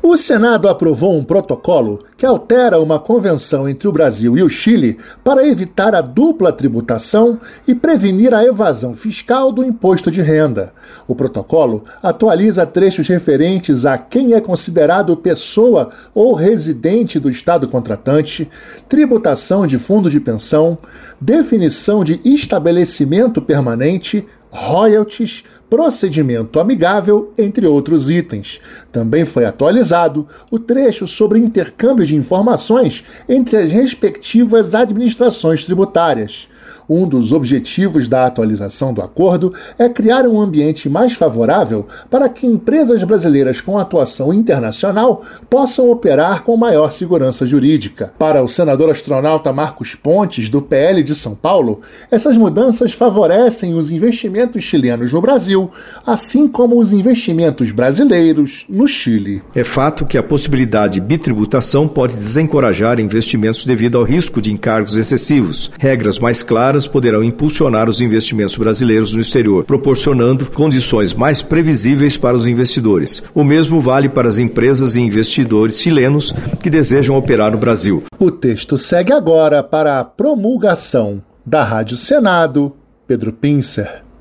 O Senado aprovou um protocolo que altera uma convenção entre o Brasil e o Chile para evitar a dupla tributação e prevenir a evasão fiscal do imposto de renda. O protocolo atualiza trechos referentes a quem é considerado pessoa ou residente do Estado contratante, tributação de fundo de pensão, definição de estabelecimento permanente, royalties, procedimento amigável, entre outros itens. Também foi atualizado o trecho sobre intercâmbio de informações entre as respectivas administrações tributárias. Um dos objetivos da atualização do acordo é criar um ambiente mais favorável para que empresas brasileiras com atuação internacional possam operar com maior segurança jurídica. Para o senador astronauta Marcos Pontes, do PL de São Paulo, essas mudanças favorecem os investimentos chilenos no Brasil, assim como os investimentos brasileiros no Chile. É fato que a possibilidade de bitributação pode desencorajar investimentos devido ao risco de encargos excessivos. Regras mais claras poderão impulsionar os investimentos brasileiros no exterior, proporcionando condições mais previsíveis para os investidores. O mesmo vale para as empresas e investidores chilenos que desejam operar no Brasil. O texto segue agora para a promulgação. Da Rádio Senado, Pedro Pincer.